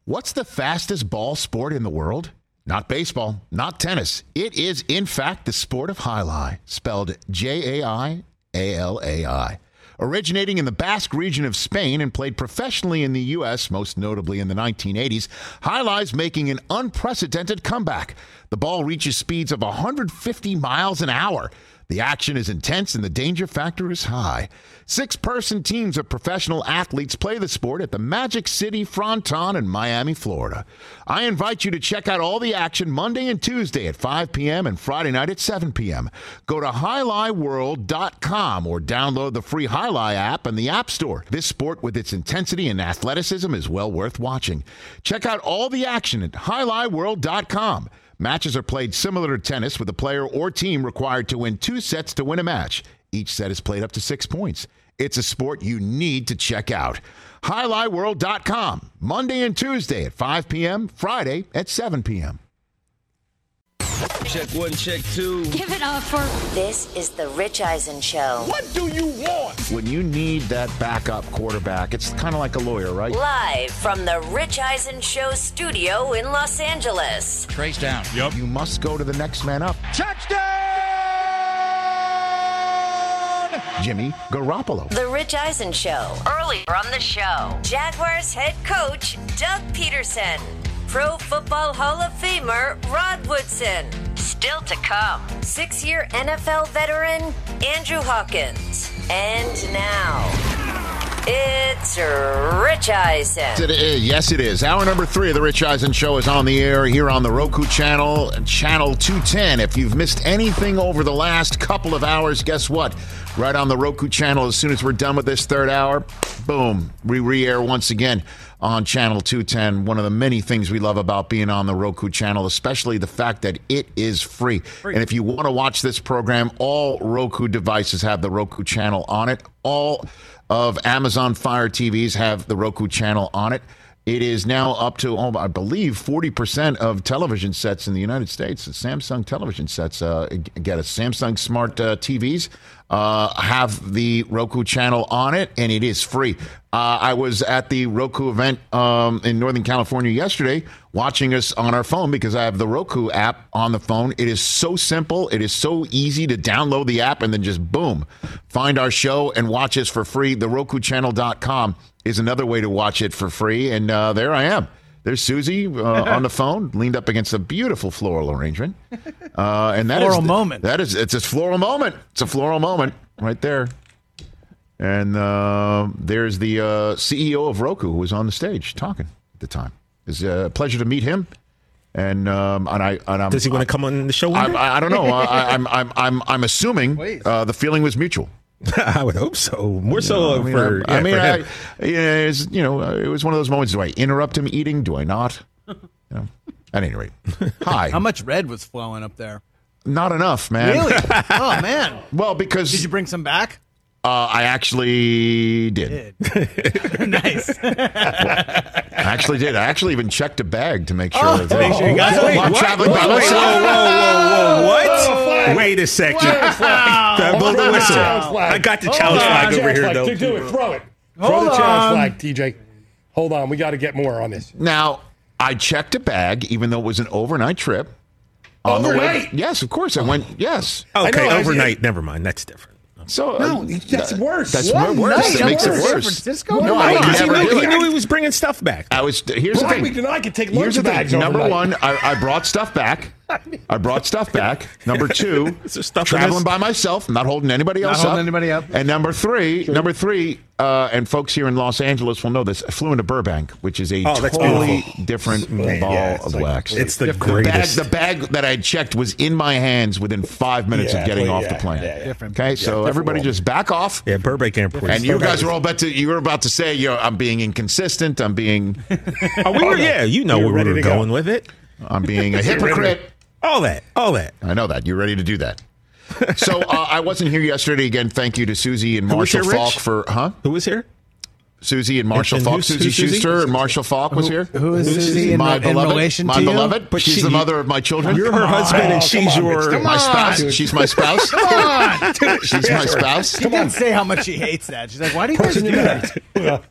What's the fastest ball sport in the world? Not baseball, not tennis. It is, in fact, the sport of jai-alai, spelled Jaialai. Originating in the Basque region of Spain and played professionally in the U.S., most notably in the 1980s, jai-alai's making an unprecedented comeback. The ball reaches speeds of 150 miles an hour. The action is intense and the danger factor is high. 6-person teams of professional athletes play the sport at the Magic City Fronton in Miami, Florida. I invite you to check out all the action Monday and Tuesday at 5 p.m. and Friday night at 7 p.m. Go to JaiAlaiWorld.com or download the free jai-alai app in the App Store. This sport with its intensity and athleticism is well worth watching. Check out all the action at JaiAlaiWorld.com. Matches are played similar to tennis, with a player or team required to win 2 sets to win a match. Each set is played up to 6 points. It's a sport you need to check out. JaiAlaiWorld.com, Monday and Tuesday at 5 p.m., Friday at 7 p.m. Check 1, check 2. Give it up for... This is the Rich Eisen Show. What do you want? When you need that backup quarterback, it's kind of like a lawyer, right? Live from the Rich Eisen Show studio in Los Angeles. Trace down. Yep. You must go to the next man up. Touchdown! Jimmy Garoppolo. The Rich Eisen Show. Earlier on the show, Jaguars head coach Doug Peterson. Pro Football Hall of Famer Rod Woodson. Still to come, 6-year NFL veteran Andrew Hawkins. And now, it's Rich Eisen. Yes, it is. Hour number 3 of the Rich Eisen Show is on the air here on the Roku channel, channel 210. If you've missed anything over the last couple of hours, guess what? Right on the Roku channel, as soon as we're done with this third hour, boom, we re-air once again on channel 210. One of the many things we love about being on the Roku channel, especially the fact that it is free. And if you want to watch this program, all Roku devices have the Roku channel on it. All of Amazon Fire TVs have the Roku channel on it. It is now up to, I believe, 40% of television sets in the United States. The Samsung television sets, get a Samsung Smart TVs, have the Roku channel on it, and it is free. I was at the Roku event in Northern California yesterday, watching us on our phone because I have the Roku app on the phone. It is so simple. It is so easy to download the app and then just, boom, find our show and watch us for free. The RokuChannel.com is another way to watch it for free. And there I am. There's Susie on the phone, leaned up against a beautiful floral arrangement. And that floral is moment. It's a floral moment. It's a floral moment right there. And there's the CEO of Roku who was on the stage talking at the time. It's a pleasure to meet him. And I'm, does he want to come on the show? I don't know. I'm assuming the feeling was mutual. I would hope so. More so for him. It was one of those moments. Do I interrupt him eating? Do I not? At any rate, hi. How much red was flowing up there? Not enough, man. Really? Oh, man. Well, because did you bring some back? I actually did. Nice. I actually did. I actually even checked a bag to make sure. Make sure you got it. I'm traveling by myself. Whoa. What? Wait a second. Blow the whistle. I got the challenge flag over here, though. Do it. Throw it. Throw the challenge flag, TJ. Hold on. We got to get more on this. Now, I checked a bag, even though it was an overnight trip. Overnight? Yes, of course. I went, yes. Okay, overnight. Never mind. That's different. So no, that's worse. That's worse. That makes it worse. San Francisco? No, I never do He it. knew he was bringing stuff back. Here's the thing. I could take Here's the bags thing. Number overnight. 1, I brought stuff back. Number 2, traveling by myself, not holding anybody else up. Not holding anybody up. And number three, and folks here in Los Angeles will know this, I flew into Burbank, which is a totally different ball of wax. It's the greatest. The bag that I had checked was in my hands within 5 minutes of getting off the plane. Okay, so everybody just back off. Yeah, Burbank Airport. And you guys were all about to say, I'm being inconsistent. I'm being... we were where we were going with it. I'm being a hypocrite. All that. I know that. You're ready to do that. So I wasn't here yesterday. Again, thank you to Susie and Marshall Falk for... Who was here? Susie and Marshall Falk. Susie Schuster and Marshall Falk was here. Who is Susie in relation to my you? beloved. But she's the mother of my children. You're her husband and she's my spouse. She's my spouse. Come on. She's my spouse. She didn't say how much she hates that. She's like, why do you guys do that?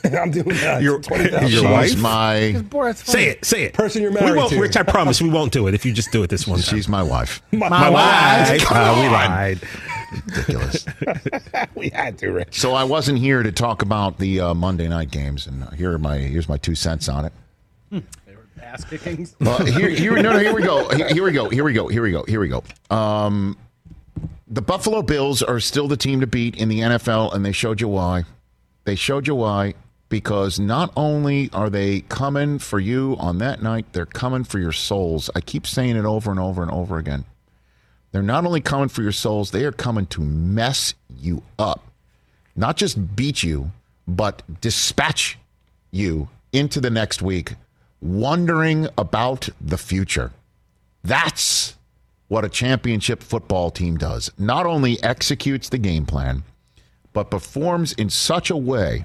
I'm doing that. Your- $20,000. your wife? She's my Borat's Say it. Say it. Person you're married we won't, to. Rich, I promise we won't do it if you just do it this one time. she's my wife. My wife. Come We on. lied. Ridiculous. We had to, Rich. So I wasn't here to talk about the Monday night games, and here's my 2 cents on it. Ass kickings. Well, here we go. Here we go. The Buffalo Bills are still the team to beat in the NFL, and they showed you why. They showed you why, because not only are they coming for you on that night, they're coming for your souls. I keep saying it over and over and over again. They're not only coming for your souls, they are coming to mess you up. Not just beat you, but dispatch you into the next week, wondering about the future. That's what a championship football team does. Not only executes the game plan, but performs in such a way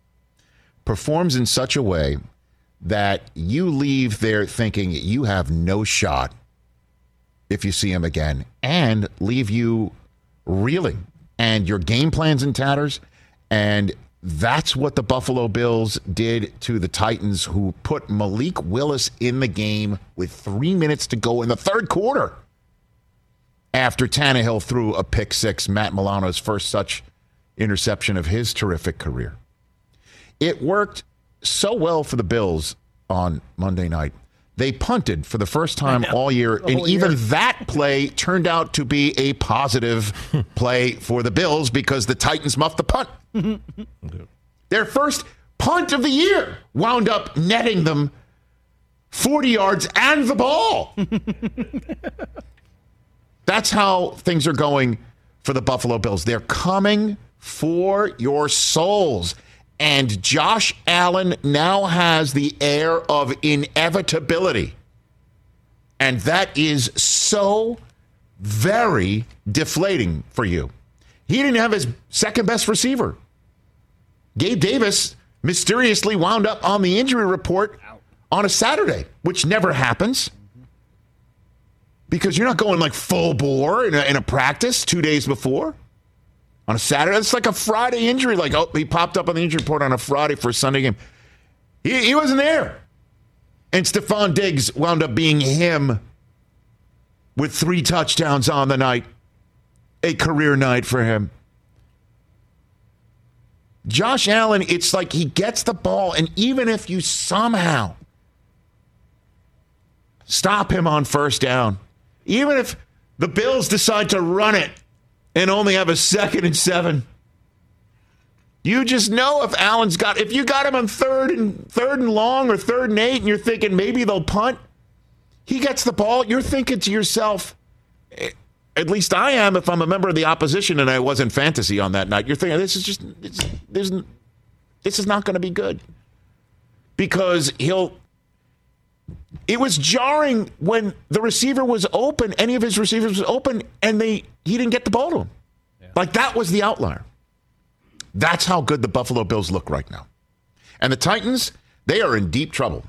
that you leave there thinking you have no shot if you see him again, and leave you reeling and your game plan's in tatters. And that's what the Buffalo Bills did to the Titans, who put Malik Willis in the game with 3 minutes to go in the third quarter after Tannehill threw a pick six, Matt Milano's first such interception of his terrific career. It worked so well for the Bills on Monday night. They punted for the first time all year, and even that play turned out to be a positive play for the Bills because the Titans muffed the punt. Their first punt of the year wound up netting them 40 yards and the ball. That's how things are going for the Buffalo Bills. They're coming for your souls. And Josh Allen now has the air of inevitability. And that is so very deflating for you. He didn't have his second best receiver. Gabe Davis mysteriously wound up on the injury report on a Saturday, which never happens. Because you're not going like full bore in a practice 2 days before. On a Saturday, it's like a Friday injury. Like, oh, he popped up on the injury report on a Friday for a Sunday game. He wasn't there. And Stephon Diggs wound up being him with 3 touchdowns on the night. A career night for him. Josh Allen, it's like he gets the ball, and even if you somehow stop him on first down, even if the Bills decide to run it and only have a 2nd and 7. You just know if you got him on third and long or 3rd and 8, and you're thinking maybe they'll punt, he gets the ball, you're thinking to yourself, at least I am if I'm a member of the opposition and I was in fantasy on that night, you're thinking this is not going to be good. Because it was jarring when the receiver was open, any of his receivers was open, and he didn't get the ball to him. Yeah. Like, that was the outlier. That's how good the Buffalo Bills look right now. And the Titans, they are in deep trouble.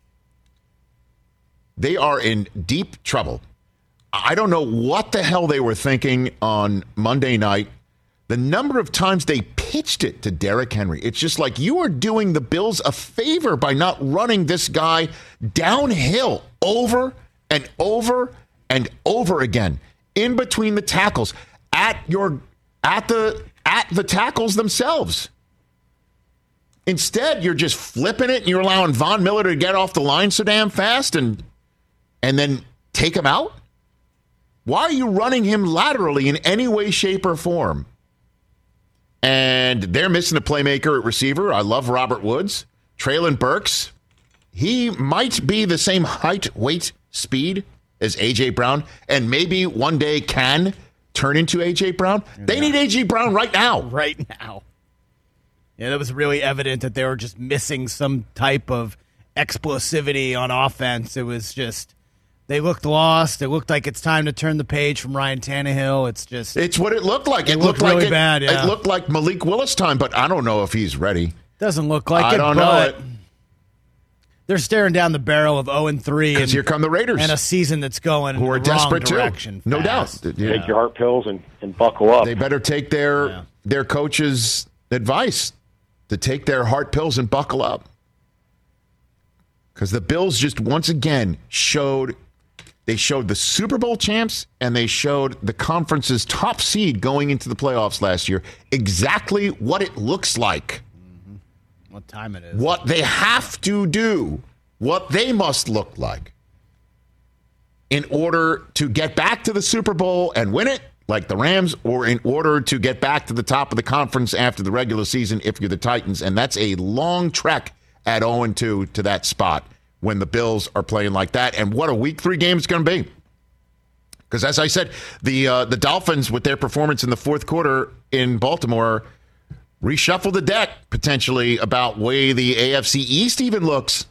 They are in deep trouble. I don't know what the hell they were thinking on Monday night. The number of times they pitched it to Derrick Henry. It's just like you are doing the Bills a favor by not running this guy downhill over and over and over again in between the tackles at the tackles themselves. Instead, you're just flipping it and you're allowing Von Miller to get off the line so damn fast and then take him out. Why are you running him laterally in any way, shape, or form? And they're missing a playmaker at receiver. I love Robert Woods. Treylon Burks, he might be the same height, weight, speed as A.J. Brown, and maybe one day can turn into A.J. Brown. They need A.J. Brown right now. Right now. Yeah, that was really evident that they were just missing some type of explosivity on offense. It was just... They looked lost. It looked like it's time to turn the page from Ryan Tannehill. It's what it looked like. It looked really bad. Yeah. It looked like Malik Willis time, but I don't know if he's ready. Doesn't look like it. I don't know it. They're staring down the barrel of 0-3. Because here come the Raiders. And a season that's going who are in the desperate wrong direction. No doubt. Take your heart pills and buckle up. They better take their coach's advice to take their heart pills and buckle up. Because the Bills just once again showed the Super Bowl champs and they showed the conference's top seed going into the playoffs last year exactly what it looks like. What time it is. What they have to do, what they must look like in order to get back to the Super Bowl and win it, like the Rams, or in order to get back to the top of the conference after the regular season if you're the Titans. And that's a long trek at 0-2 to that spot when the Bills are playing like that. And what a Week 3 game it's going to be. Because as I said, the Dolphins, with their performance in the fourth quarter in Baltimore, reshuffle the deck potentially about way the AFC East even looks.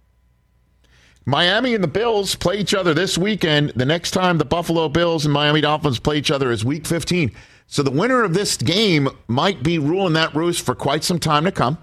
Miami and the Bills play each other this weekend. The next time the Buffalo Bills and Miami Dolphins play each other is Week 15. So the winner of this game might be ruling that roost for quite some time to come.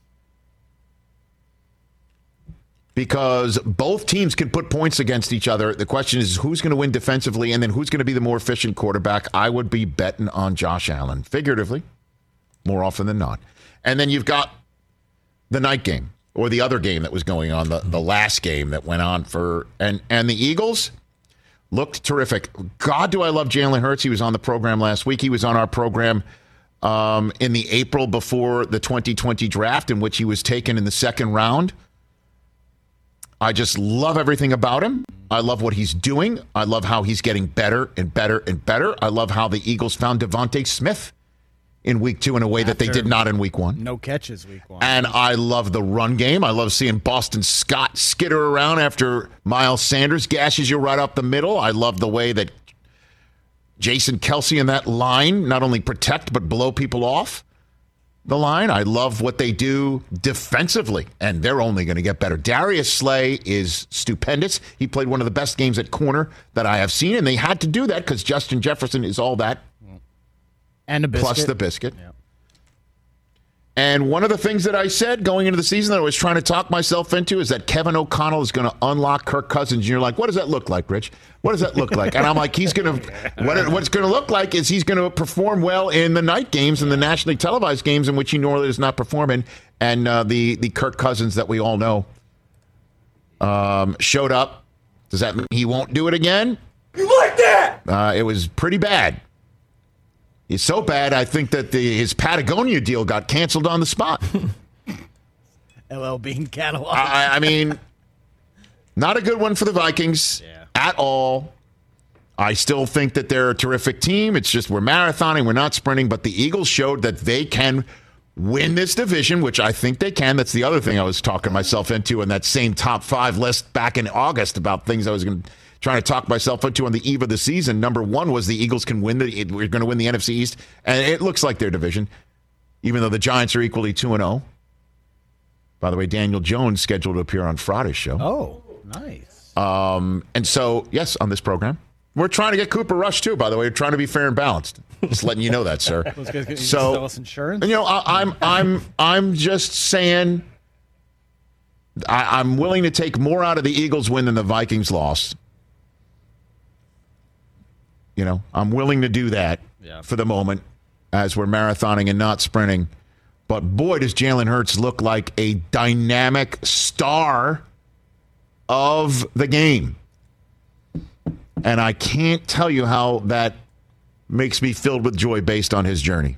Because both teams can put points against each other. The question is who's going to win defensively and then who's going to be the more efficient quarterback. I would be betting on Josh Allen, figuratively, more often than not. And then you've got the night game, or the other game that was going on, the last game that went on for, and the Eagles looked terrific. God, do I love Jalen Hurts. He was on the program last week. He was on our program in the April before the 2020 draft, in which he was taken in the second round. I just love everything about him. I love what he's doing. I love how he's getting better and better and better. I love how the Eagles found Devontae Smith in Week 2 in a way that they did not in Week 1. No catches Week 1. And I love the run game. I love seeing Boston Scott skitter around after Miles Sanders gashes you right up the middle. I love the way that Jason Kelce and that line not only protect but blow people off the line. I love what they do defensively, and they're only going to get better. Darius Slay is stupendous. He played one of the best games at corner that I have seen, and they had to do that because Justin Jefferson is all that. And a biscuit. Plus the biscuit. Yeah. And one of the things that I said going into the season that I was trying to talk myself into is that Kevin O'Connell is going to unlock Kirk Cousins. And you're like, what does that look like, Rich? What does that look like? And I'm like, he's going to, what's going to look like is he's going to perform well in the night games and the nationally televised games in which he normally does not perform in. And the Kirk Cousins that we all know showed up. Does that mean he won't do it again? You like that? It was pretty bad. It's so bad, I think that his Patagonia deal got canceled on the spot. LL Bean catalog. I mean, not a good one for the Vikings at all. I still think that they're a terrific team. It's just we're marathoning, we're not sprinting. But the Eagles showed that they can win this division, which I think they can. That's the other thing I was talking myself into in that same top 5 list back in August about things I was trying to talk myself into on the eve of the season. Number 1 was the Eagles can win. We're going to win the NFC East. And it looks like their division, even though the Giants are equally 2-0. By the way, Daniel Jones scheduled to appear on Friday's show. Oh, nice. And so, yes, on this program, we're trying to get Cooper Rush, too, by the way. We're trying to be fair and balanced. Just letting you know that, sir. So, sell us insurance? You know, I'm just saying I'm willing to take more out of the Eagles win than the Vikings loss. You know, I'm willing to do that for the moment as we're marathoning and not sprinting. But boy, does Jalen Hurts look like a dynamic star of the game. And I can't tell you how that makes me filled with joy based on his journey.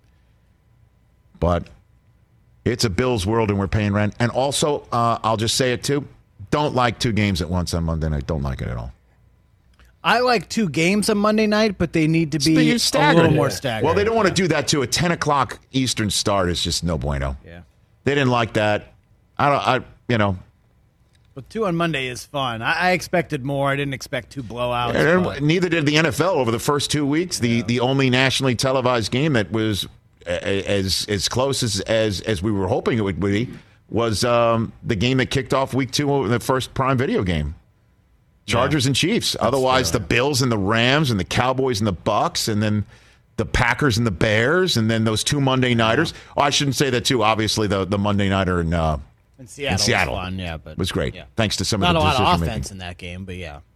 But it's a Bills world and we're paying rent. And also, I'll just say it too, don't like 2 games at once on Monday night. Don't like it at all. I like 2 games on Monday night, but they need to be a little more staggered. Well, they don't want to do that too. A 10 o'clock Eastern start is just no bueno. Yeah, they didn't like that. But 2 on Monday is fun. I expected more. I didn't expect 2 blowouts. Neither did the NFL over the first 2 weeks. The only nationally televised game that was as close as we were hoping it would be was the game that kicked off week 2, the first Prime Video game. Chargers and Chiefs. Otherwise, the Bills and the Rams and the Cowboys and the Bucks, and then the Packers and the Bears, and then those 2 Monday Nighters. Oh, I shouldn't say that too. Obviously, the Monday Nighter in Seattle was fun, but was great. Yeah. Thanks to some not of the a lot of decision offense in that game, but yeah.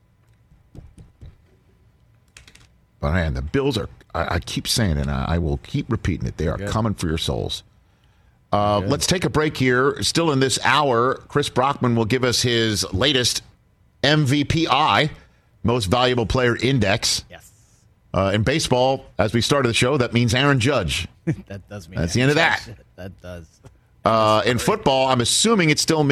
But man, the Bills are. I keep saying it, and I will keep repeating it. They are coming for your souls. Let's take a break here. Still in this hour, Chris Brockman will give us his latest MVPI, Most Valuable Player Index. Yes. In baseball, as we started the show, that means Aaron Judge. That does mean That's the end of that. That does. In football, I'm assuming it still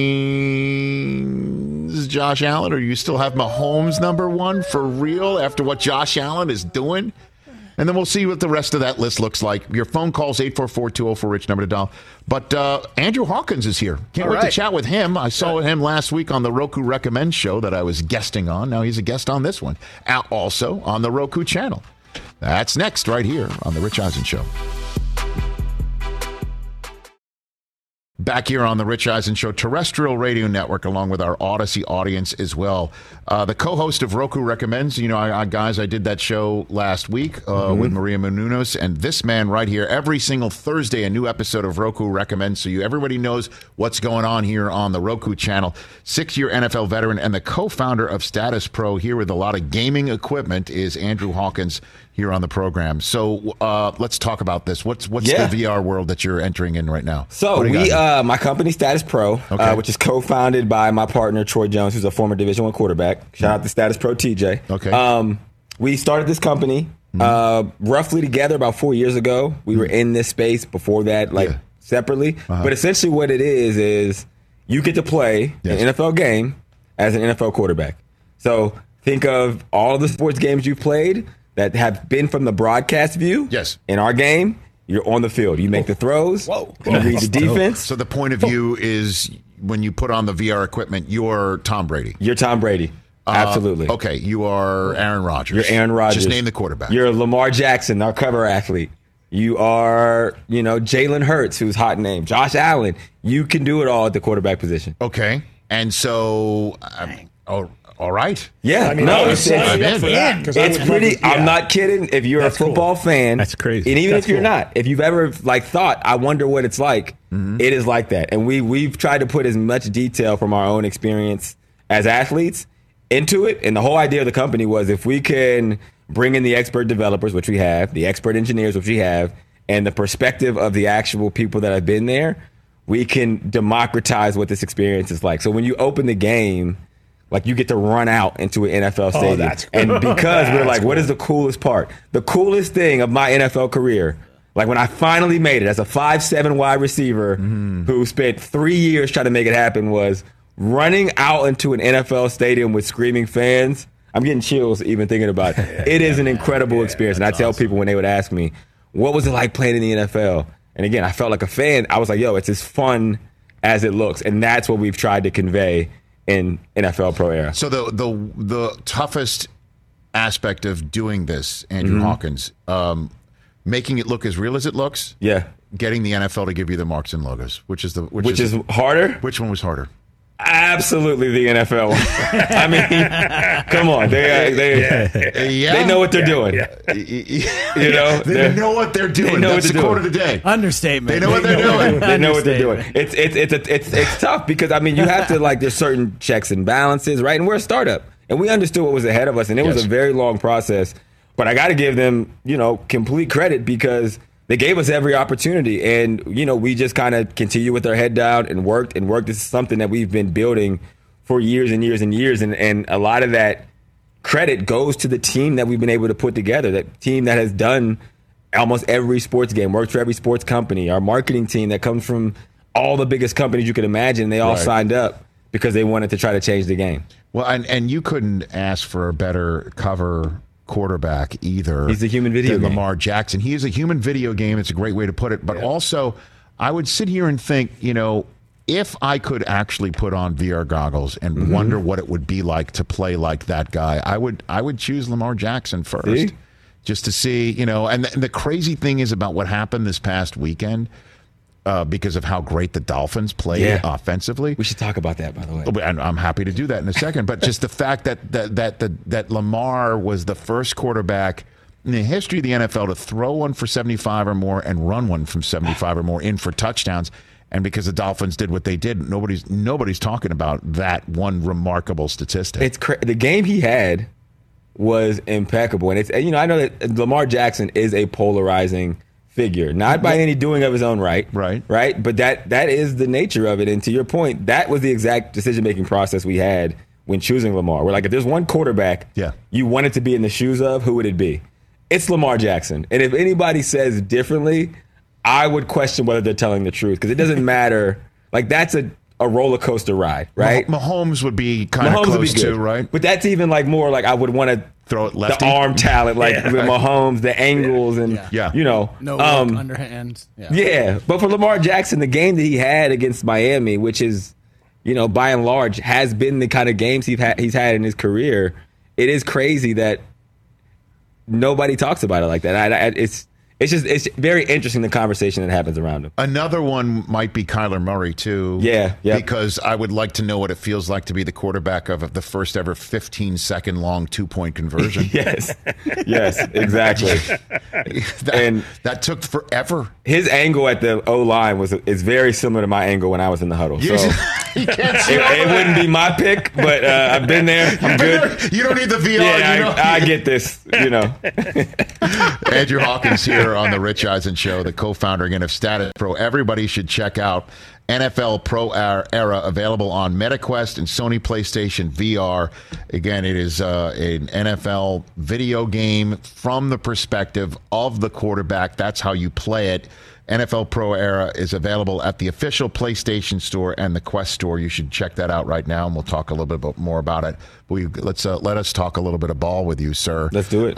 means Josh Allen, or you still have Mahomes number one for real after what Josh Allen is doing? And then we'll see what the rest of that list looks like. Your phone calls 844-204-RICH, number to dial. But Andrew Hawkins is here. Can't wait to chat with him. I saw him last week on the Roku Recommend show that I was guesting on. Now he's a guest on this one. Also on the Roku channel. That's next right here on the Rich Eisen Show. Back here on the Rich Eisen Show, terrestrial radio network, along with our Odyssey audience as well. The co-host of Roku Recommends, guys, I did that show last week with Maria Menounos, and this man right here, every single Thursday, a new episode of Roku Recommends, so everybody knows what's going on here on the Roku channel. 6-year NFL veteran and the co-founder of Status Pro, here with a lot of gaming equipment, is Andrew Hawkins here on the program. So let's talk about this. What's the VR world that you're entering in right now? So my company Status Pro, which is co-founded by my partner Troy Jones, who's a former Division I quarterback. Shout out to Status Pro TJ. Okay. We started this company roughly together about 4 years ago. We were in this space before that, separately. But essentially what it is you get to play an NFL game as an NFL quarterback. So think of all of the sports games you've played that have been from the broadcast view. Yes. In our game, you're on the field. You make the throws. You read the defense. So the point of view is when you put on the VR equipment, you're Tom Brady. You're Tom Brady. Absolutely. Okay, you are Aaron Rodgers. You're Aaron Rodgers. Just name the quarterback. You're Lamar Jackson, our cover athlete. You are, Jalen Hurts, who's hot name. Josh Allen. You can do it all at the quarterback position. Okay. And so, all right. Yeah. It's pretty. I'm not kidding. If you're a football fan, that's crazy. And even if you're not, if you've ever thought, I wonder what it's like, it is like that. And we've tried to put as much detail from our own experience as athletes into it. And the whole idea of the company was if we can bring in the expert developers, which we have, the expert engineers, which we have, and the perspective of the actual people that have been there, we can democratize what this experience is like. So when you open the game, you get to run out into an NFL stadium. That's cool. And because we're like, what is the coolest part? The coolest thing of my NFL career, when I finally made it as a 5'7" wide receiver who spent 3 years trying to make it happen, was running out into an NFL stadium with screaming fans. I'm getting chills even thinking about it. It is an incredible experience. And I tell people when they would ask me, what was it like playing in the NFL? And again, I felt like a fan. I was like, it's as fun as it looks. And that's what we've tried to convey in NFL Pro Era. So the toughest aspect of doing this, Andrew Hawkins, making it look as real as it looks. Yeah. Getting the NFL to give you the marks and logos, which is harder. Which one was harder? Absolutely the NFL. I mean, come on. They know what they're doing. They know what they're doing. That's the quote of the day. Understatement. They know what they're doing. They know what they're doing. It's tough because, you have to, there's certain checks and balances, right? And we're a startup. And we understood what was ahead of us. And it was a very long process. But I got to give them, complete credit because they gave us every opportunity. And, we just kind of continued with our head down and worked. This is something that we've been building for years and years and years. And a lot of that credit goes to the team that we've been able to put together, that team that has done almost every sports game, worked for every sports company, our marketing team that comes from all the biggest companies you could imagine. They all signed up because they wanted to try to change the game. Well, and you couldn't ask for a better cover quarterback either. He's a human video game. Lamar Jackson. He is a human video game. It's a great way to put it. But also, I would sit here and think, if I could actually put on VR goggles and wonder what it would be like to play like that guy, I would choose Lamar Jackson first. Just to see, and the crazy thing is about what happened this past weekend, because of how great the Dolphins played offensively. We should talk about that, by the way. And I'm happy to do that in a second. But just the fact that Lamar was the first quarterback in the history of the NFL to throw one for 75 or more and run one from 75 or more in for touchdowns. And because the Dolphins did what they did, nobody's talking about that one remarkable statistic. The game he had was impeccable. And I know that Lamar Jackson is a polarizing figure, not by any doing of his own right. Right. But that is the nature of it. And to your point, that was the exact decision-making process we had when choosing Lamar. We're like, if there's one quarterback you wanted to be in the shoes of, who would it be? It's Lamar Jackson. And if anybody says differently, I would question whether they're telling the truth, because it doesn't matter. Like, that's a roller coaster ride, right? Mahomes would be kind of close too, right? But that's even like more like I would want to throw it lefty. The arm talent, like with Mahomes, the angles, and you know, no underhand. But for Lamar Jackson, the game that he had against Miami, which is, you know, by and large, has been the kind of games he's had in his career. It is crazy that nobody talks about it like that. It's very interesting, the conversation that happens around him. Another one might be Kyler Murray, too. Yeah. Because I would like to know what it feels like to be the quarterback of the first ever 15-second long 2-point conversion. Yes, exactly. That took forever. His angle at the O-line is very similar to my angle when I was in the huddle. So you can't see it wouldn't be my pick, but I've been there. I'm good. You don't need the VR. Yeah, I get this, you know. Andrew Hawkins here on the Rich Eisen Show, the co-founder again of Status Pro. Everybody should check out NFL Pro Era, available on MetaQuest and Sony PlayStation VR. Again, it is an NFL video game from the perspective of the quarterback. That's how you play it. NFL Pro Era is available at the official PlayStation Store and the Quest Store. You should check that out right now, and we'll talk a little bit more about it. Let us talk a little bit of ball with you, sir. Let's do it.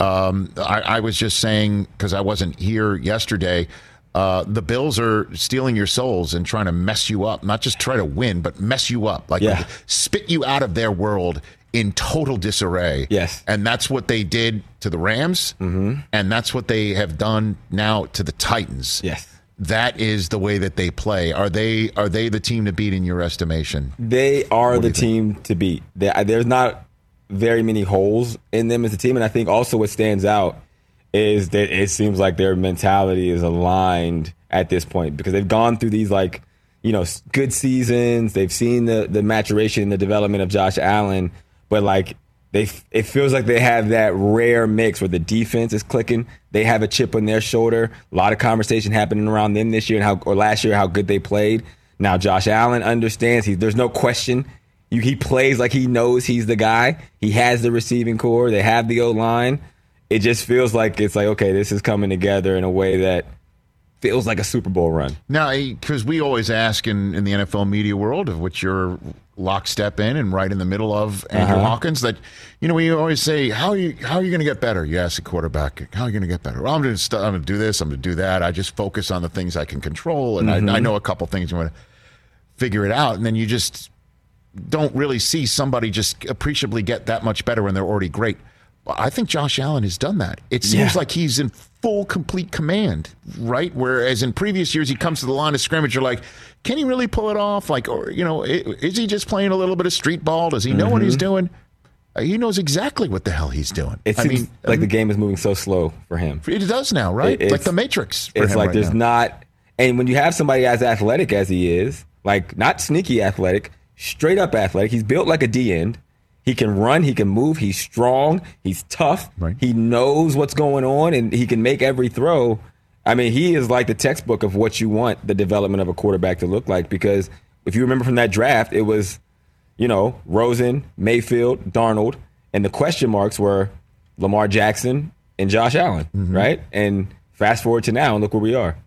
I was just saying, because I wasn't here yesterday, the Bills are stealing your souls and trying to mess you up. Not just try to win, but mess you up. Like spit you out of their world in total disarray. Yes. And that's what they did to the Rams, and that's what they have done now to the Titans. Yes. That is the way that they play. Are they the team to beat in your estimation? They are the team to beat. There's not very many holes in them as a team, and I think also what stands out is that it seems like their mentality is aligned at this point, because they've gone through these, like, you know, good seasons. They've seen the maturation and the development of Josh Allen, but like it feels like they have that rare mix where the defense is clicking. They have a chip on their shoulder. A lot of conversation happening around them this year or last year, how good they played. Now Josh Allen understands. There's no question. He plays like he knows he's the guy. He has the receiving core. They have the O-line. It just feels like it's like, okay, this is coming together in a way that feels like a Super Bowl run. Now, because we always ask in the NFL media world, of which you're lockstep in and right in the middle of, Andrew Hawkins, that, you know, we always say, how are you going to get better? You ask the quarterback, how are you going to get better? Well, I'm going to do this, I'm going to do that. I just focus on the things I can control, and I know a couple things. You want to figure it out, and then you just don't really see somebody just appreciably get that much better when they're already great. I think Josh Allen has done that. It seems like he's in full, complete command, right? Whereas in previous years, he comes to the line of scrimmage, you're like, can he really pull it off? Like, or, you know, is he just playing a little bit of street ball? Does he know what he's doing? He knows exactly what the hell he's doing. It seems like the game is moving so slow for him. It does now, right? Like the Matrix. It's like there's not, and when you have somebody as athletic as he is, like not sneaky athletic, straight up athletic, he's built like a D-end. He can run, he can move, he's strong, he's tough, he knows what's going on, and he can make every throw. I mean, he is like the textbook of what you want the development of a quarterback to look like, because if you remember from that draft, it was, you know, Rosen, Mayfield, Darnold, and the question marks were Lamar Jackson and Josh Allen, right? And fast forward to now, and look where we are.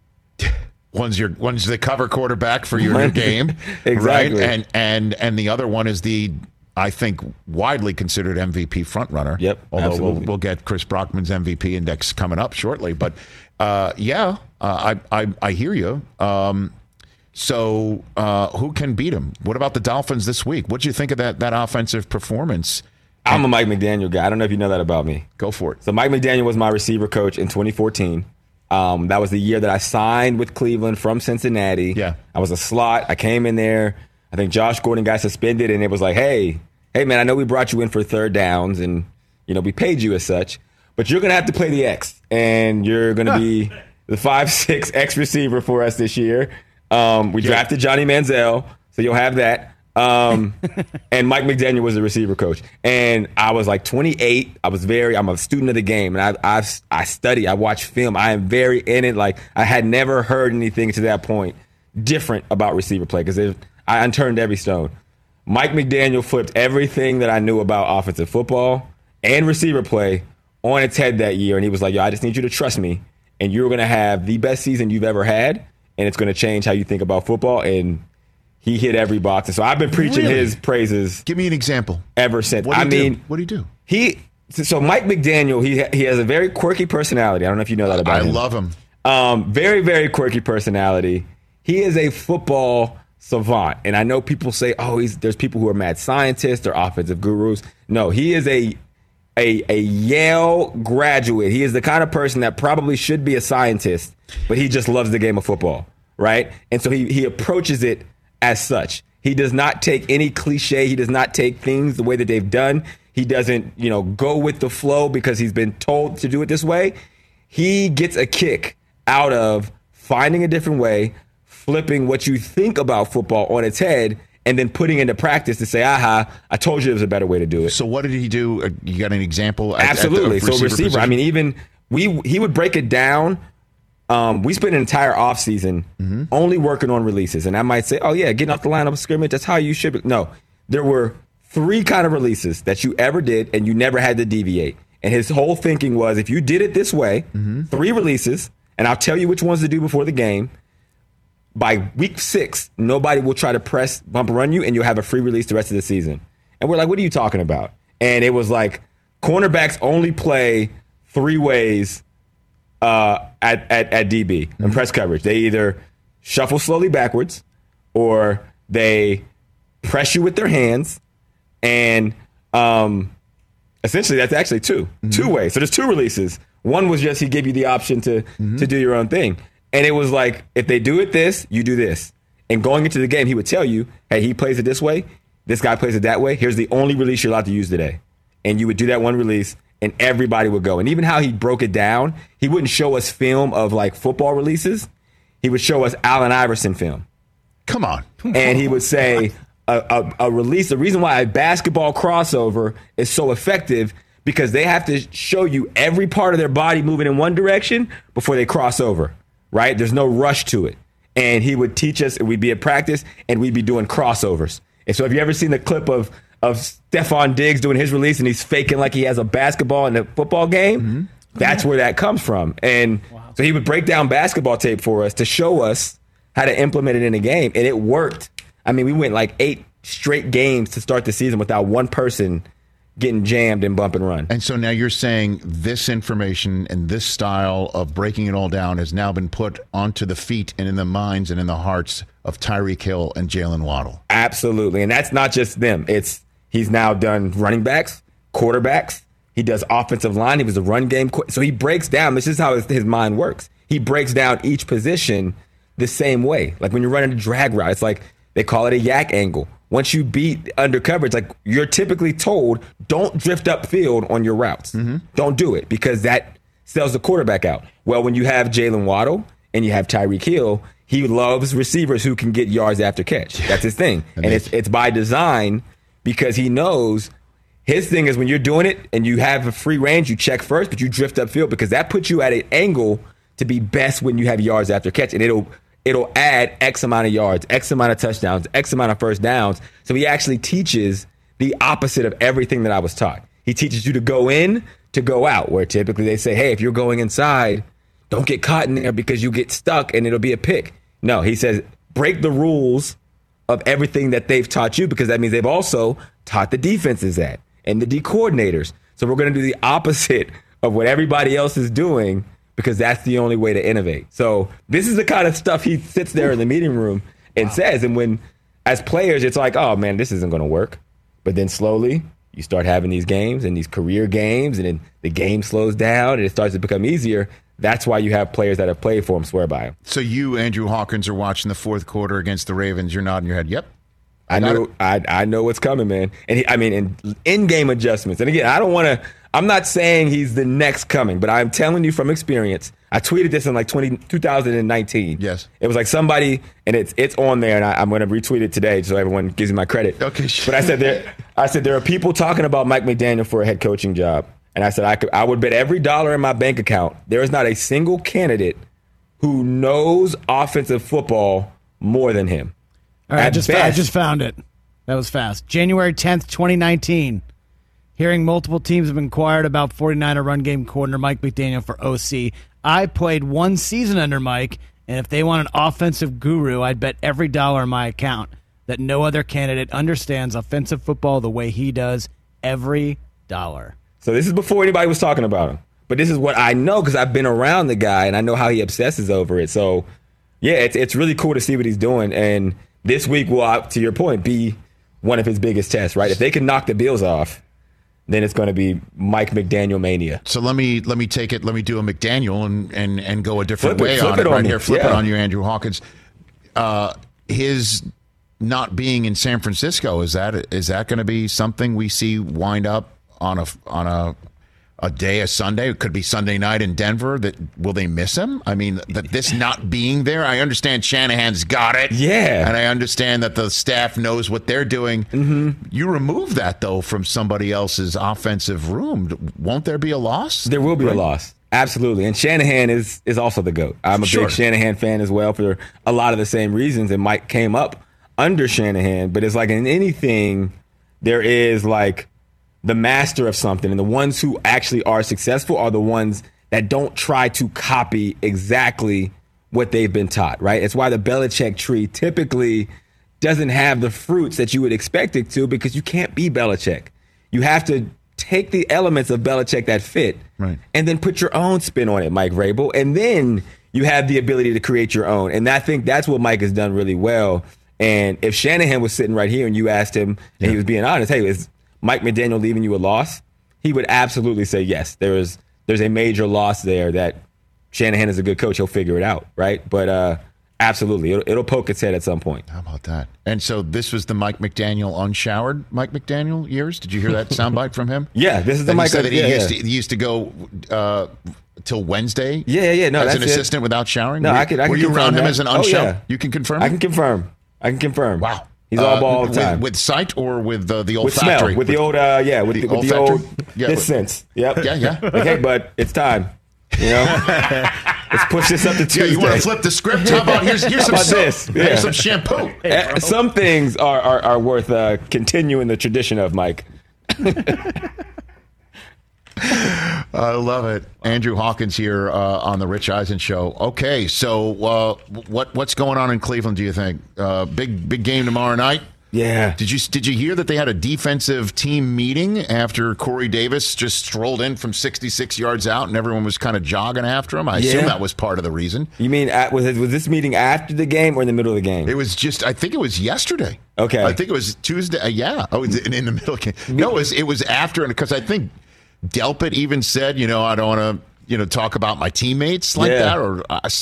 One's the cover quarterback for your game, exactly, right? And the other one is the, I think, widely considered MVP frontrunner. Yep, although we'll get Chris Brockman's MVP index coming up shortly. But I hear you. So who can beat him? What about the Dolphins this week? What do you think of that offensive performance? I'm a Mike McDaniel guy. I don't know if you know that about me. Go for it. So Mike McDaniel was my receiver coach in 2014. That was the year that I signed with Cleveland from Cincinnati. Yeah, I was a slot. I came in there. I think Josh Gordon got suspended, and it was like, hey, man, I know we brought you in for third downs, and, you know, we paid you as such, but you're going to have to play the X, and you're going to be the 5'6" X receiver for us this year. We drafted Johnny Manziel, so you'll have that. And Mike McDaniel was the receiver coach. And I was like 28. I'm a student of the game. And I study. I watch film. I am very in it. Like, I had never heard anything to that point different about receiver play because I unturned every stone. Mike McDaniel flipped everything that I knew about offensive football and receiver play on its head that year. And he was like, yo, I just need you to trust me. And you're going to have the best season you've ever had. And it's going to change how you think about football. And he hit every box. And so I've been preaching his praises. Give me an example. Ever since. What do you do? So Mike McDaniel, he has a very quirky personality. I don't know if you know that about him. I love him. Very, very quirky personality. He is a football savant. And I know people say, there's people who are mad scientists or offensive gurus. No, he is a Yale graduate. He is the kind of person that probably should be a scientist, but he just loves the game of football, right? And so he approaches it as such. He does not take any cliche. He does not take things the way that they've done. He doesn't, go with the flow because he's been told to do it this way. He gets a kick out of finding a different way, flipping what you think about football on its head, and then putting into practice to say, I told you there was a better way to do it. So what did he do? You got an example? Absolutely. So receiver, position? I mean, even he would break it down. We spent an entire offseason only working on releases. And I might say, getting off the line of scrimmage, that's how you should be. No, there were 3 kind of releases that you ever did, and you never had to deviate. And his whole thinking was, if you did it this way, 3 releases, and I'll tell you which ones to do before the game, by week 6, nobody will try to press, bump, run you, and you'll have a free release the rest of the season. And we're like, what are you talking about? And it was like, cornerbacks only play 3 ways at DB in press coverage. They either shuffle slowly backwards, or they press you with their hands, and essentially that's actually 2 ways. So there's 2 releases. One was just he gave you the option to do your own thing. And it was like, if they do it this, you do this. And going into the game, he would tell you, hey, he plays it this way. This guy plays it that way. Here's the only release you're allowed to use today. And you would do that one release, and everybody would go. And even how he broke it down, he wouldn't show us film of like football releases. He would show us Allen Iverson film. Come on. And he would say a release, the reason why a basketball crossover is so effective, because they have to show you every part of their body moving in one direction before they cross over. Right? There's no rush to it. And he would teach us, we'd be at practice, and we'd be doing crossovers. And so have you ever seen the clip of Stephon Diggs doing his release and he's faking like he has a basketball in a football game? That's where that comes from. And so he would break down basketball tape for us to show us how to implement it in a game. And it worked. I mean, we went like 8 straight games to start the season without one person getting jammed and bump and run. And so now you're saying this information and this style of breaking it all down has now been put onto the feet and in the minds and in the hearts of Tyreek Hill and Jalen Waddle. Absolutely. And that's not just them. He's now done running backs, quarterbacks. He does offensive line. He was a run game. So he breaks down. This is how his mind works. He breaks down each position the same way. Like when you're running a drag route, it's like they call it a yak angle. Once you beat under coverage, like you're typically told, don't drift upfield on your routes. Don't do it because that sells the quarterback out. Well, when you have Jalen Waddle and you have Tyreek Hill, he loves receivers who can get yards after catch. That's his thing. And it's by design because he knows his thing is when you're doing it and you have a free range, you check first, but you drift upfield because that puts you at an angle to be best when you have yards after catch. And it'll add X amount of yards, X amount of touchdowns, X amount of first downs. So he actually teaches the opposite of everything that I was taught. He teaches you to go in, to go out, where typically they say, hey, if you're going inside, don't get caught in there because you get stuck and it'll be a pick. No, he says, break the rules of everything that they've taught you because that means they've also taught the defenses that and the D coordinators. So we're going to do the opposite of what everybody else is doing because that's the only way to innovate. So this is the kind of stuff he sits there in the meeting room and says. And when, as players, it's like, oh, man, this isn't going to work. But then slowly you start having these games and these career games, and then the game slows down and it starts to become easier. That's why you have players that have played for him swear by him. So you, Andrew Hawkins, are watching the fourth quarter against the Ravens. You're nodding your head. Yep. I know what's coming, man. And in-game adjustments. And again, I'm not saying he's the next coming, but I'm telling you from experience, I tweeted this in like 2019. Yes. It was like somebody, and it's on there, and I'm going to retweet it today so everyone gives me my credit. Okay. But I said there are people talking about Mike McDaniel for a head coaching job. And I said I would bet every dollar in my bank account there is not a single candidate who knows offensive football more than him. All right, I just found it. That was fast. January 10th, 2019. Hearing multiple teams have inquired about 49er run game coordinator Mike McDaniel for OC. I played one season under Mike, and if they want an offensive guru, I'd bet every dollar in my account that no other candidate understands offensive football the way he does. Every dollar. So this is before anybody was talking about him. But this is what I know because I've been around the guy, and I know how he obsesses over it. So, yeah, it's really cool to see what he's doing. And this week will, to your point, be one of his biggest tests, right? If they can knock the Bills off, then it's going to be Mike McDaniel mania. So let me take it. Let me do a McDaniel and go a different way flip on it on right me. here. Flip it Yeah. on you, Andrew Hawkins. His not being in San Francisco, is that going to be something we see wind up on a day, a Sunday? It could be Sunday night in Denver. That will they miss him? I mean, that this not being there. I understand Shanahan's got it. Yeah. And I understand that the staff knows what they're doing. Mm-hmm. You remove that, though, from somebody else's offensive room. Won't there be a loss? There will be a loss. Absolutely. And Shanahan is also the GOAT. I'm a big Shanahan fan as well for a lot of the same reasons. And Mike came up under Shanahan. But it's like in anything, there is like the master of something, and the ones who actually are successful are the ones that don't try to copy exactly what they've been taught, right? It's why the Belichick tree typically doesn't have the fruits that you would expect it to, because you can't be Belichick. You have to take the elements of Belichick that fit, right, and then put your own spin on it, Mike Vrabel, and then you have the ability to create your own. And I think that's what Mike has done really well. And if Shanahan was sitting right here and you asked him, and he was being honest, hey, is Mike McDaniel leaving you a loss? He would absolutely say yes. There's a major loss there that Shanahan is a good coach. He'll figure it out, right? But absolutely, it'll poke its head at some point. How about that? And so this was the Mike McDaniel unshowered Mike McDaniel years? Did you hear that soundbite from him? Yeah, this is the Mike. He said that he used to go till Wednesday. Yeah. No, as that's an assistant without showering. No, I can. Were you around him as an unshowered? Yeah. You can confirm. I can confirm. Wow. He's all ball all the time. With sight or with the with olfactory? smell, with the old, with the old his sense. Yep. Yeah. Okay, but it's time. You know, let's push this up to Tuesday. Yeah, you want to flip the script? How about here's some soap. Here's some shampoo. Some things are worth continuing the tradition of, Mike. I love it. Andrew Hawkins here on the Rich Eisen Show. Okay, so what's going on in Cleveland, do you think? Big game tomorrow night? Yeah. Did you hear that they had a defensive team meeting after Corey Davis just strolled in from 66 yards out and everyone was kind of jogging after him? I assume that was part of the reason. You mean was this meeting after the game or in the middle of the game? It was I think it was yesterday. Okay. I think it was Tuesday. Yeah. Oh, in the middle of the game. No, it was after, because I think Delpit even said, I don't want to, talk about my teammates like that. Or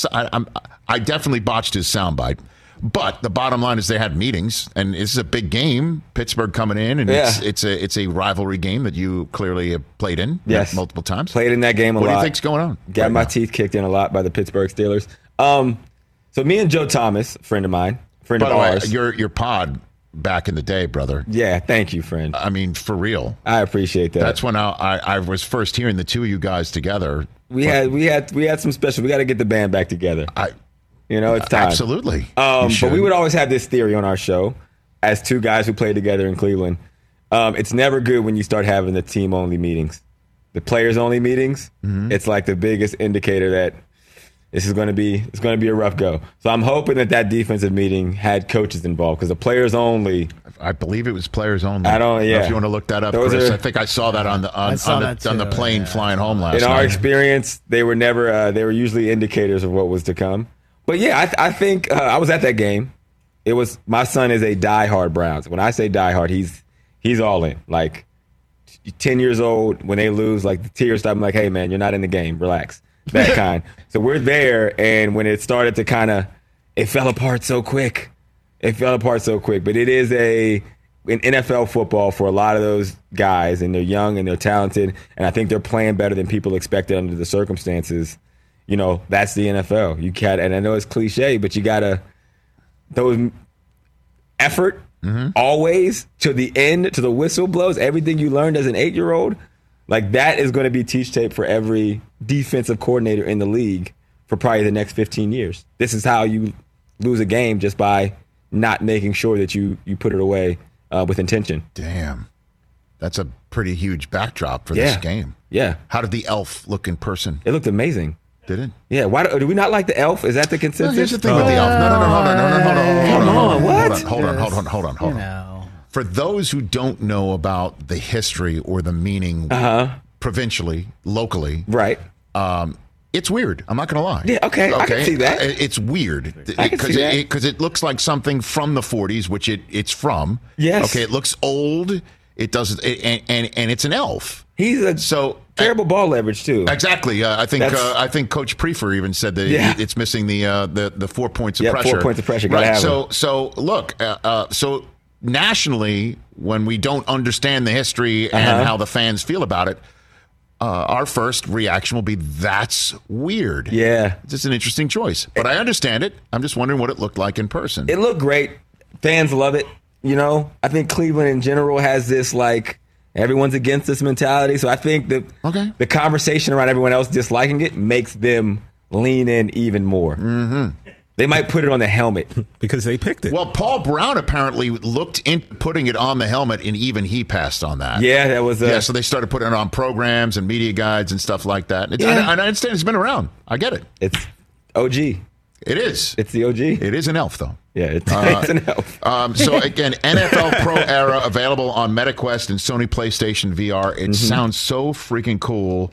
I definitely botched his soundbite. But the bottom line is they had meetings, and this is a big game. Pittsburgh coming in, and it's a rivalry game that you clearly have played in multiple times. Played in that game a lot. What do you think's going on? Got my teeth kicked in a lot by the Pittsburgh Steelers. So me and Joe Thomas, friend of mine, friend of ours. Your pod back in the day, brother. Yeah, thank you, friend. I mean, for real. I appreciate that. That's when I was first hearing the two of you guys together. We had some special. We got to get the band back together. It's time. Absolutely. But we would always have this theory on our show as two guys who played together in Cleveland. It's never good when you start having the team-only meetings. The players-only meetings, it's like the biggest indicator that it's going to be a rough go. So I'm hoping that defensive meeting had coaches involved, because the players-only. I believe it was players only. I don't know if you want to look that up, Chris. I think I saw that on the plane flying home last night. In our experience, they were never. They were usually indicators of what was to come. But yeah, I think I was at that game. It was, my son is a diehard Browns. When I say diehard, he's all in. Like 10 years old, when they lose, like the tears stop. I'm like, hey man, you're not in the game. Relax. That kind. So we're there, and when it started to it fell apart so quick. But it is in NFL football for a lot of those guys, and they're young and they're talented, and I think they're playing better than people expected under the circumstances. that's the NFL. You can't, and I know it's cliche, but you gotta those effort always to the end, to the whistle blows. Everything you learned as an 8-year-old, like that is going to be teach tape for every defensive coordinator in the league for probably the next 15 years. This is how you lose a game, just by not making sure that you put it away with intention. Damn. That's a pretty huge backdrop for this game. Yeah. How did the elf look in person? It looked amazing. Did it? Yeah. Why do we not like the elf? Is that the consensus? No, here's the thing with the elf. No, hold on. No. For those who don't know about the history or the meaning provincially, locally, Right. It's weird. I'm not going to lie. Yeah, okay. I can see that. It's weird I can see that. because it looks like something from the 40s, which it's from. Yes. Okay. It looks old. It doesn't, and it's an elf. He's a terrible ball leverage too. Exactly. I think Coach Prefer even said that it's missing the 4 points of pressure. 4 points of pressure. Right. So look. So nationally, when we don't understand the history and how the fans feel about it, our first reaction will be, that's weird. Yeah. It's just an interesting choice. But I understand it. I'm just wondering what it looked like in person. It looked great. Fans love it. I think Cleveland in general has this, like, everyone's against this mentality. So I think that the conversation around everyone else disliking it makes them lean in even more. Mm-hmm. They might put it on the helmet. Because they picked it. Well, Paul Brown apparently looked into putting it on the helmet, and even he passed on that. Yeah, that was so they started putting it on programs and media guides and stuff like that. I understand it's been around. I get it. It's OG. It is. It's the OG. It is an elf, though. Yeah, it's an elf. So, again, NFL Pro Era available on MetaQuest and Sony PlayStation VR. It sounds so freaking cool.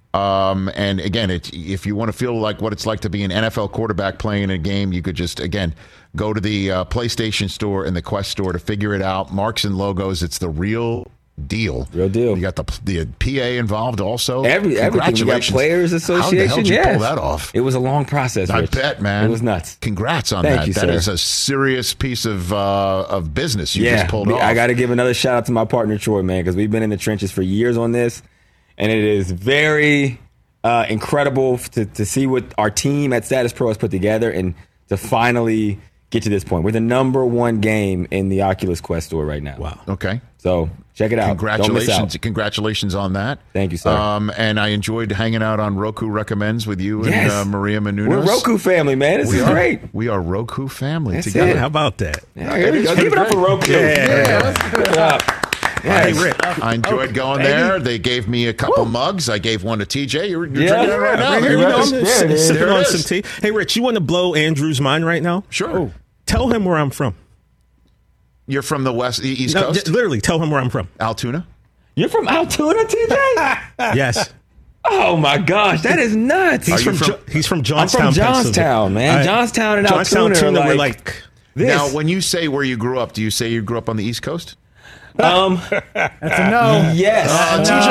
And, again, if you want to feel like what it's like to be an NFL quarterback playing a game, you could just, again, go to the PlayStation store and the Quest store to figure it out. Marks and logos. It's the real deal. Real deal. You got the PA involved also. Everything. We got Players Association. How the hell did you pull that off? It was a long process, I Rich. bet, man. It was nuts. Congrats on Thank that. you, That sir. is a serious piece of business you just pulled off. I got to give another shout out to my partner, Troy, man, because we've been in the trenches for years on this, and it is very incredible to see what our team at Status Pro has put together and to finally get to this point. We're the #1 game in the Oculus Quest store right now. Wow. Okay. So check it out. Congratulations. Don't miss out. Congratulations on that. Thank you, sir. And I enjoyed hanging out on Roku Recommends with you and Maria Menounos. We're Roku family, man. This is great. We are Roku family That's together. it. How about that? Yeah, here we go. Give it up for Roku. Good job. Hey, Rick. I enjoyed going there. They gave me a couple mugs. I gave one to TJ. You're drinking it right now. Right here, There I'm it just is. sipping There on it some is. tea. Hey, Rich, you want to blow Andrew's mind right now? Sure. Tell him where I'm from. You're from the East No, Coast? literally, tell him where I'm from. Altoona? You're from Altoona, TJ? Yes. Oh my gosh, that is nuts. He's from I'm Johnstown, from Johnstown, man. Johnstown and Johnstown, Altoona are we're like this. Now, when you say where you grew up, do you say you grew up on the East Coast? That's a no. Yes. TJ,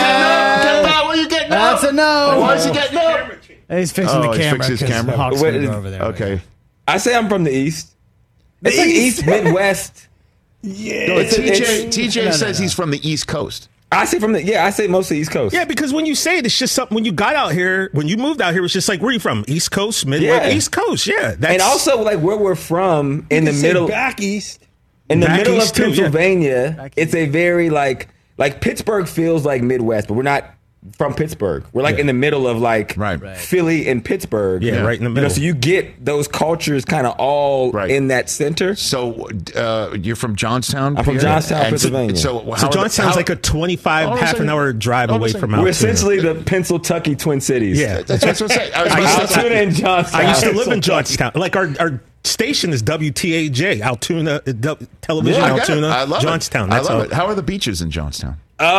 why are you getting up? That's a no. Why is he getting up? He's fixing the he's camera. fixing his 'cause camera. Hawk's Wait, gonna go over there. Okay. I say I'm from the East. It's like East? East Midwest. No, It's- TJ No, says no. he's from the East Coast. I say mostly East Coast. Yeah, because when you say it, it's just something. When you got out here, when you moved out here, it's just like, where are you from? East Coast, Midwest, Yeah. East Coast. Yeah, that's, And also like where we're from in the Say middle back east. in the Back middle of east too, yeah. Pennsylvania, it's a very like Pittsburgh feels like Midwest, but we're not from Pittsburgh. We're like in the middle of like Right. Philly and Pittsburgh. Yeah, right in the middle. So you get those cultures kind of all Right. in that center. So you're from Johnstown? I'm from Pierre? Johnstown, And Pennsylvania. So Johnstown's like a 25, Hold on a half second. an hour drive Hold on a away second. from We're Altoona. essentially the Pennsylvania Twin Cities. Yeah. That's what I'm saying. Altoona and Johnstown. I used to live in Johnstown. Like our station is WTAJ, Altoona Television, I get it. Altoona, I love Johnstown. It. I That's love all. it. How are the beaches in Johnstown?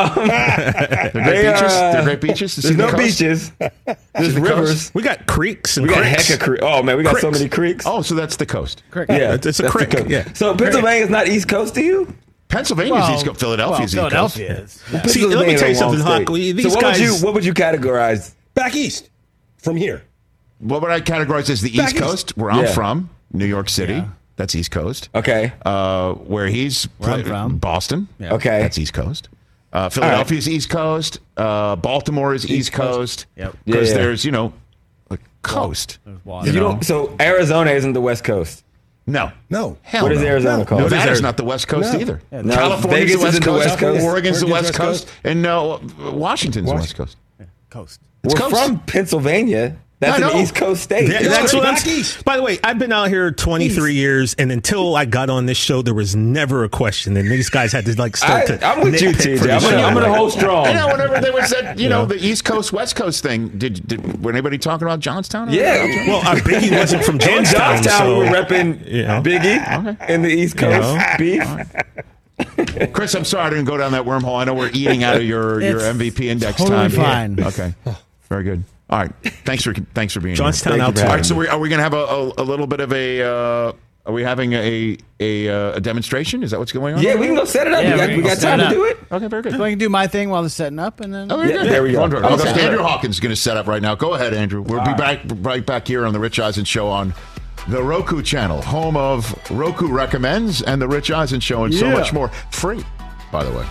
They They're are, great beaches. To see There's the no coast? beaches. There's the rivers. coast? We got creeks and We got creeks. heck of creeks. Oh man, we got so Creeks. many creeks. Oh, so that's the coast. Yeah, It's a that's the creek, coast. yeah. So Pennsylvania's not East Coast to you? Pennsylvania's East Coast. Philadelphia's East Coast. Philadelphia is. See, let me Pennsylvania's tell you a something, long Hawk. state. These So guys. what would you categorize? Back east. From here. What would I categorize as the Back East east. Coast, where I'm Yeah. from, New York City? That's East Coast. Okay. Where he's I'm from. Boston. Okay. That's East Coast. Philadelphia's East Coast. Baltimore is East Coast. Yep. Because Yeah. there's, like Coast. So Arizona isn't the West Coast. No. Hell What is no. Arizona called? Nevada's not the West Coast either. No, California's Vegas the West isn't the Coast. West Coast. Oregon's the Oregon's West Coast. And Washington's the West Coast. Coast. It's We're coast. from Pennsylvania. That's I an know. East Coast state. Yeah, that's what I'm. By the way, I've been out here 23 years, and until I got on this show, there was never a question, and these guys had to start to. I'm with you, nitpick for TJ. the show. I'm going to hold strong. I know whenever there was that, the East Coast, West Coast thing, were anybody talking about Johnstown? Yeah. Well, Biggie wasn't from In Johnstown, Johnstown, so we were repping Biggie in the East Coast beef. Chris, I'm sorry I didn't go down that wormhole. I know we're eating out of your MVP index totally time. fine. Okay. Very good. All right. Thanks for being Johnstown here. out All right. So are we going to have a little bit of a? Are we having a demonstration? Is that what's going on? Yeah, we can go set it up. Yeah, we got time to do it. Okay. Very good. So I can do my thing while they're setting up, and then. Very good. There we go. Wonderful. Okay. Okay. Andrew Hawkins is going to set up right now. Go ahead, Andrew. We'll be right back here on the Rich Eisen Show on the Roku channel, home of Roku Recommends and the Rich Eisen Show, and so much more. Free, by the way.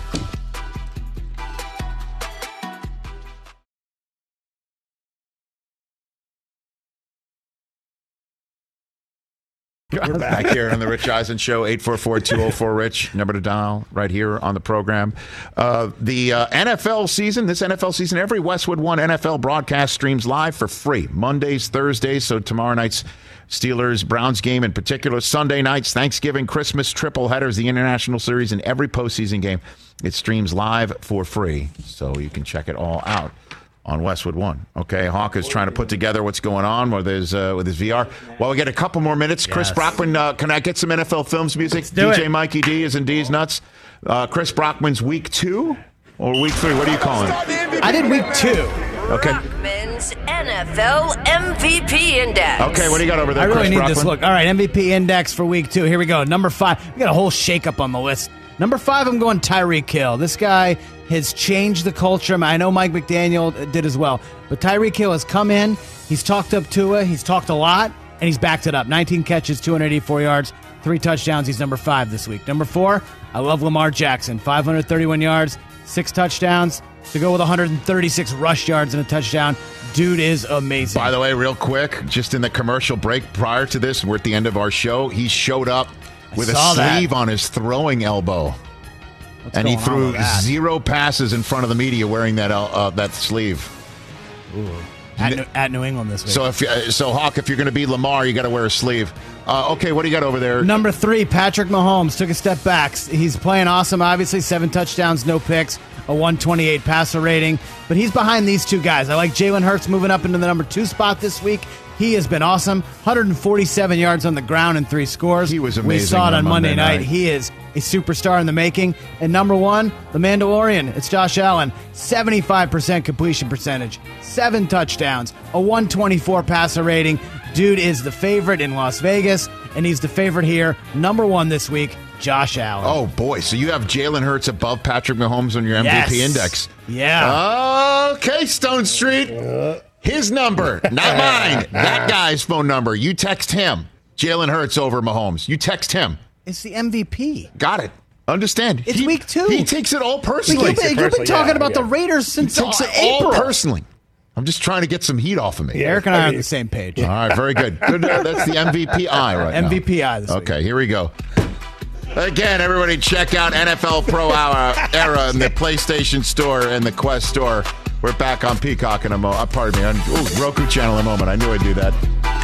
We're back here on the Rich Eisen Show, 844-204-RICH, number to dial right here on the program. The NFL season, this NFL season, every Westwood One NFL broadcast streams live for free. Mondays, Thursdays, so tomorrow night's Steelers-Browns game in particular. Sunday nights, Thanksgiving, Christmas, triple headers, the International Series, and every postseason game. It streams live for free, so you can check it all out on Westwood One. Okay, Hawk is trying to put together what's going on with his VR. Well, we get a couple more minutes. Chris Brockman, can I get some NFL Films music? DJ Mikey D is in D's Nuts. Chris Brockman's week 2 or week 3? What are you calling it? I did week 2. Okay. Brockman's NFL MVP Index. Okay, what do you got over there, I really Chris need Brockman? this look. All right, MVP Index for week 2. Here we go. Number 5. We got a whole shakeup on the list. Number 5, I'm going Tyreek Hill. This guy has changed the culture. I know Mike McDaniel did as well. But Tyreek Hill has come in. He's talked up Tua. He's talked a lot, and he's backed it up. 19 catches, 284 yards, 3 touchdowns. He's number 5 this week. Number 4, I love Lamar Jackson. 531 yards, 6 touchdowns. To go with 136 rush yards and a touchdown. Dude is amazing. By the way, real quick, just in the commercial break prior to this, we're at the end of our show. He showed up with a sleeve on his throwing elbow. And he threw 0 passes in front of the media wearing that sleeve. At New England this week. So Hawk, if you're going to be Lamar, you got to wear a sleeve. Okay, what do you got over there? Number 3, Patrick Mahomes took a step back. He's playing awesome, obviously. 7 touchdowns, no picks, a 128 passer rating. But he's behind these 2 guys. I like Jalen Hurts moving up into the number 2 spot this week. He has been awesome. 147 yards on the ground and 3 scores. He was amazing. We saw it on Monday night. He is a superstar in the making. And number 1, the Mandalorian. It's Josh Allen. 75% completion percentage. 7 touchdowns. A 124 passer rating. Dude is the favorite in Las Vegas. And he's the favorite here. Number 1 this week, Josh Allen. Oh, boy. So you have Jalen Hurts above Patrick Mahomes on your MVP index. Yeah. Okay, Stone Street. His number, not mine. That guy's phone number. You text him. Jalen Hurts over Mahomes. You text him. It's the MVP. Got it. Understand. It's week 2. He takes it all personally. You've been talking about the Raiders since He takes it April. all personally. I'm just trying to get some heat off of me. Eric and I are on the same page. All right, very good. Good. That's the MVPI right now. MVPI this week. Okay, here we go. Again, everybody check out NFL Pro Hour Era in the PlayStation Store and the Quest Store. We're back on Peacock in a moment. Pardon me, on Roku channel in a moment. I knew I'd do that.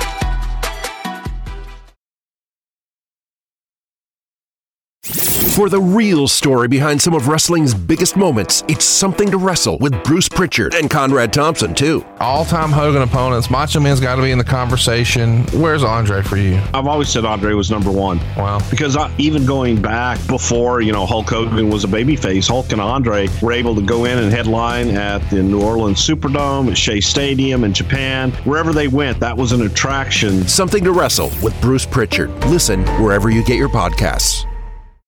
For the real story behind some of wrestling's biggest moments, it's Something to Wrestle with Bruce Pritchard and Conrad Thompson, too. All-time Hogan opponents. Macho Man's got to be in the conversation. Where's Andre for you? I've always said Andre was number 1. Wow. Because even going back before, Hulk Hogan was a babyface, Hulk and Andre were able to go in and headline at the New Orleans Superdome, at Shea Stadium in Japan. Wherever they went, that was an attraction. Something to Wrestle with Bruce Pritchard. Listen wherever you get your podcasts.